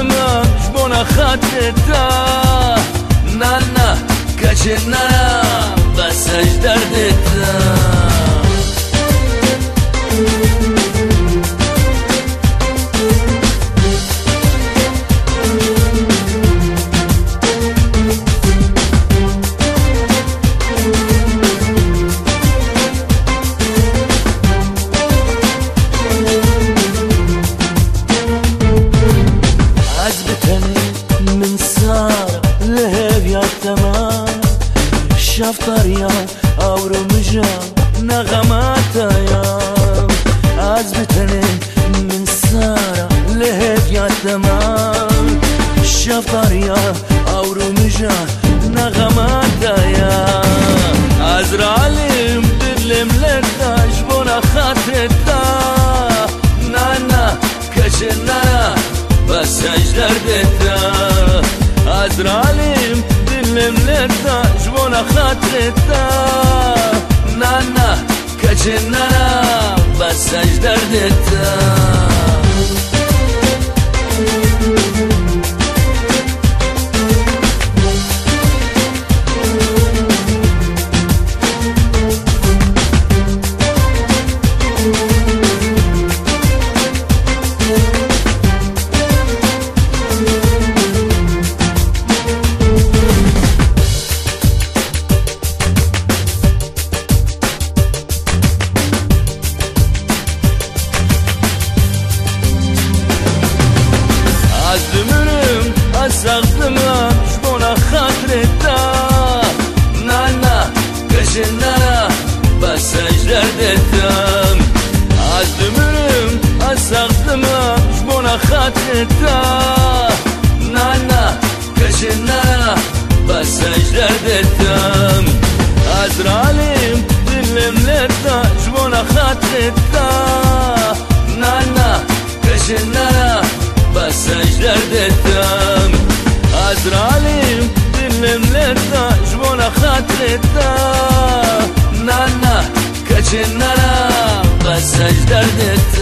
من جبونا خاطرتا نانا كجنا بس اجدر دتا من صار لهب يا تمام شفطريا او رمجا نغماتا يا عزبتني من صار لهب يا تمام شفطريا او رمجا نغماتا يا عزرالي مدلم لك جبونا خاطرتا نانا كجنا بس اجدر دتا عزرالي دلم لتا جبونا خاطرتا نانا كجنا بس اجدر دتا ساختم جبونا خاطرتا نانا كجنا بس اجدر دتم عزمرم ساختم جبونا خاطرتا نانا كجنا بس اجدر دتم عزرالي دلم لتا جبونا خاطرتا نانا كجنا بس اجدر دتم عزرالي دلم لتا جبونا خاطرتا نانا كجنا بس اجدر دتم